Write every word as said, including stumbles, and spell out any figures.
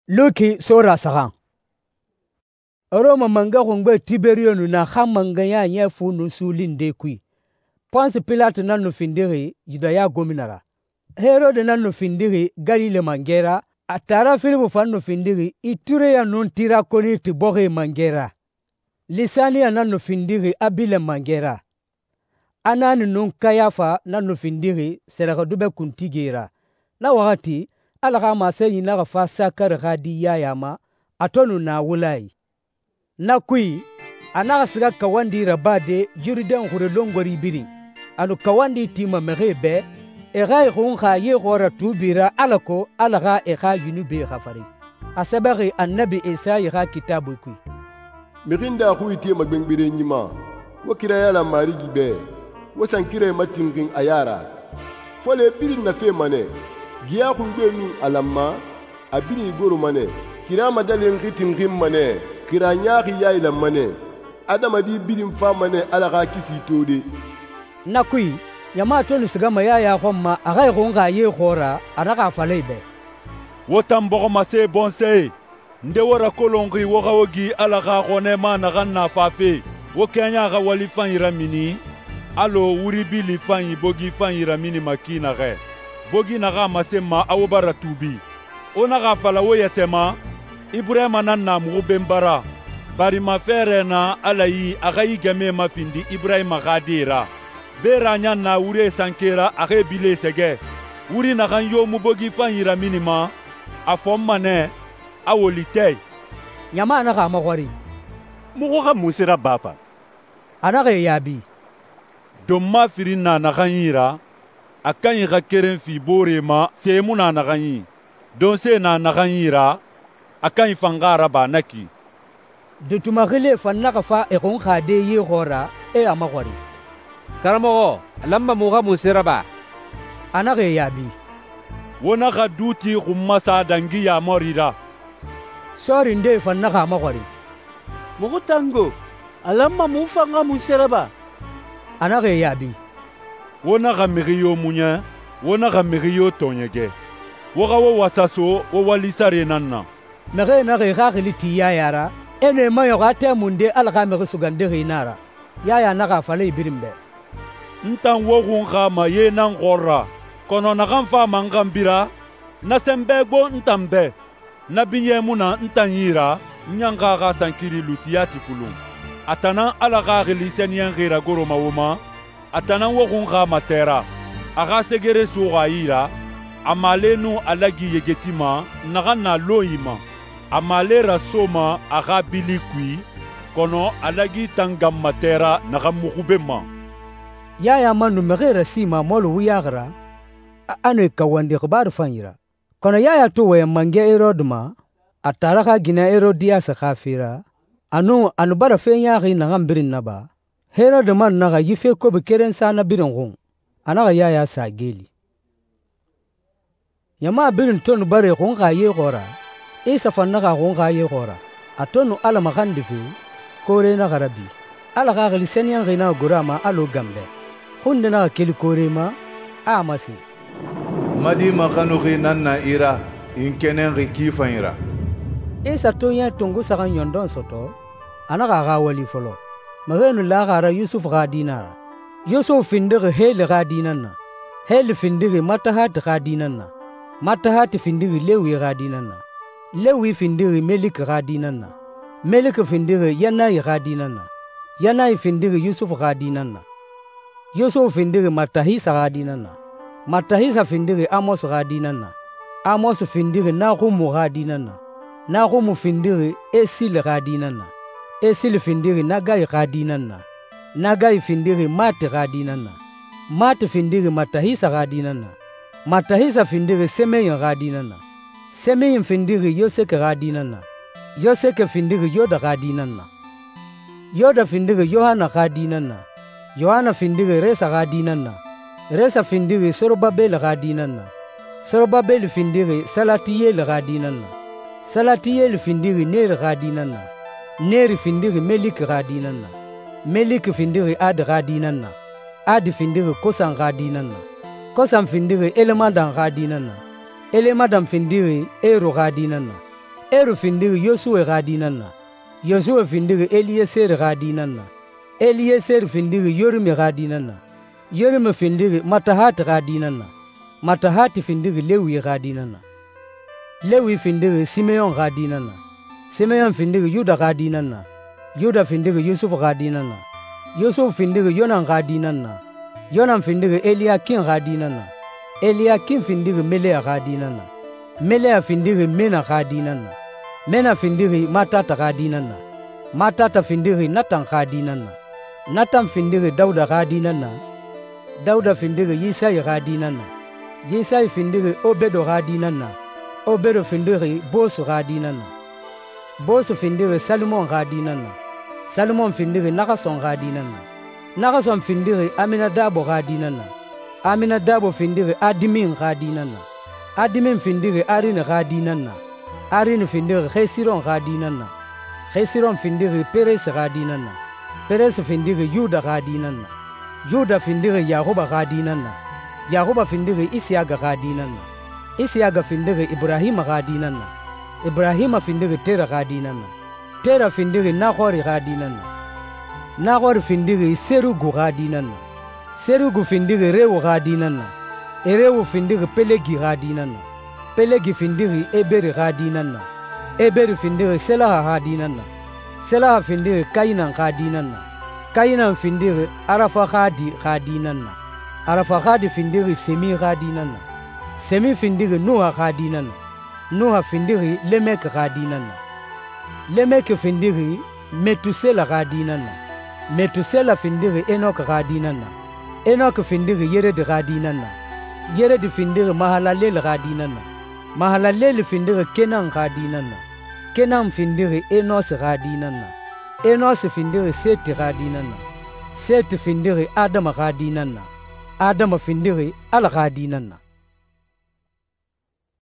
Luki sura sagan. Roma manga kongbe Tiberio nu na hamanga ya nyefu nu sulin de kui. Ponsi Pilate na nu findiri Judaya gominara. Herode na nu findiri Galile mangera. Atara Filipu fan nu findiri Iture ya nun tira koni tiboge mangera. Lisania na nu findiri Abile mangera. Anani nun Kayafa na nu findiri Serakadube kuntigera. Na wakati alaka mase yinaga fa sakar gadi yayama atonu na wulai. Na kui anaga siga kawandi rabade juriden hurelongori biri. Anu kawandi tima merebe ega ikhunga ye gora tubira alako alaga ega yunube khafari. Asabari annabi Isa ega kitabu kui. Mirinda hu iti magbengbire nyima. Wakira yala mari gibe. Wasankire matingin ayara. Fole biri na fe mane. Giya kungbe nu alamma abini goro mane. Kira madalen ritin rim mane. Kira nyari ya ila mane. Adama di biri mfa mane alaka kisi tode. Nakui yama tonu sigama ya ya homma agai gonga ye khora anaka falebe. Wotam bogoma se bonse. Nde wara kolongi woga wogi alaka gone ma naganna fafe. Wokanya ga wali fanyira mini. Alo wuribi li fanyi bogi fanyira mini makina ge. Bogi naga masema awobara tubi. Onaga fala woyetema. Ibrahima nanna mugubembara. Bari mafere na alayi agayi game mafindi Ibrahima gadira. Bera nyanna wure sankera age bile sege. Wuri nagan yo mubogi fanyira minima. Afom mane awolitei. Nyama naga magwari. Mugoga musira bafa. Anaga yabi. Domma firina naganyira. Akanyi ga keren fi bore ma se muna naganyi. Don se na naganyira. Akanyi fangara ba naki. Dutuma gile fannaka fa e kon khade ye gora e amagwari. Karamogo lamba muga musira ba. Anaga yabi. Wona ga duti gummasa dangi ya morira. Sori nde fannaka amagwari. Mugo tango alamba mufanga musira ba. Anaga yabi. Wona ga miriyo munya, wona ga miriyo tonyege. Woga wo wasaso wo walisare nanna. Mere na ge ga giliti ya yara. Ene mayo ga te munde alga me sugande hinara. Ya ya na ga fale ibirimbe. Ntan wo gun ga ma ye nan gorra. Kono na kan fa mangambira. Na sembe go ntambe. Na binye muna ntanyira. Nyanga ga sankiri lutiyati fulun. Atana alaga giliseniyan gira goro mawuma. Atana wogun ga matera aga segere suga ira amalenu alagi yegetima nagana loima amalera soma aga bilikui kono alagi tangam matera nagamukubema ya ya manu megera sima molu wiyagra ane kawandi khabar fanyira kono ya ya to we mange erodma ataraga gina erodia sa khafira anu anu bara fenya gi nagambirin naba Herode man naga yife ko be keren sana birin gon anaga yaya sa geli yama birin tonu bare gon ga ye gora isa fan naga gon ga ye gora atonu ala magandi fi kore na garabi ala ga gali senyan gina gorama alo gambe hunde na keli kore ma amasi madi makanu nanna ira inkenen ri kifanira isa to ya tungu sa kan yondon soto anaga ga wali folo Maganu lagara Yusuf gadinara. Yusuf findige hele gadinana. Hele findige matahat gadinana. Matahat findige Lewi gadinana. Lewi findige Melik gadinana. Melik findige Yanai gadinana. Yanai findige Yusuf gadinana. Yusuf findige Matahisa gadinana. Matahisa findige Amos gadinana. Amos findige Nahumu gadinana. Nahumu findige Esil gadinana. Esil findiri Nagai gadinana. Nagai findiri Mat gadinana. Mat findiri Matahisa gadinana. Matahisa findiri Semeyin gadinana. Semeyin findiri Yosek gadinana. Yosek findiri Yoda gadinana. Yoda findiri Yohana gadinana. Yohana findiri Resa gadinana. Resa findiri Sorobabel gadinana. Sorobabel findiri Salatiyel gadinana. Salatiyel findiri Ner gadinana. Neri findiri Melik gadinana. Melik findiri Ad gadinana. Ad findiri Kosan gadinana. Kosan findiri Elemadan gadinana. Elemadan findiri Ero gadinana. Er findiri Yosue gadinanna. Yosue findiri Eliezer gadinanna. Eliezer findiri Yorim gadinanna. Yorim findiri Matahat gadinanna. Matahat findiri Lewi gadinanna. Lewi findiri Simeon gadinanna. Simeon findiri Yuda gadinanna. Yuda findiri Yusuf gadinanna. Yusuf findiri Yonan gadinanna. Yonan findiri Eliakim gadinanna. Eliakim findiri Melea gadinanna. Melea findiri Mena gadinanna. Mena findiri Matata gadinanna. Matata findiri Natan gadinanna. Natan findiri Dauda gadinanna. Dauda findiri Yisai gadinanna. Yisai findiri Obedo gadinanna. Obedo findiri Bos gadinanna. Bos findiri Salomon gadinanna. Salomon findiri Nagason gadinanna. Nagason findiri Aminadabo gadinanna. Aminadabo findiri Adimin gadinanna. Adimin findiri Arin gadinanna. Arin findiri Hesiron gadinanna. Hesiron findiri Peres gadinanna. Peres findiri Yuda gadinanna. Yuda findiri Yahuba gadinanna. Yahuba findiri Isiaga gadinanna. Isiaga findiri Ibrahim gadinanna. Ibrahim findiri Tera gadinanna. Tera findiri Nahor gadinanna. Nahor findiri Serugu gadinanna. Serugu findiri Reu gadinanna. Ereu findiri Pelegi gadinanna. Pelegi findiri Eberi gadinanna. Eberi findiri Selaha gadinanna. Selaha findiri Kainan gadinanna. Kainan findiri Arafahadi gadinanna. Arafahadi findiri Semi gadinanna. Semi findiri Nuha gadinanna. Nuha findiri Lemek gadinanna. Lemek findiri Metusela gadinanna. Metusela findiri Enok gadinanna. Enok findiri Yered gadinanna. Yered findiri Mahalalel gadinanna. Mahalalel findiri Kenan gadinanna. Kenan findiri Enos gadinanna. Enos findiri Set gadinanna. Set findiri Adam gadinanna. Adam findiri Al gadinanna.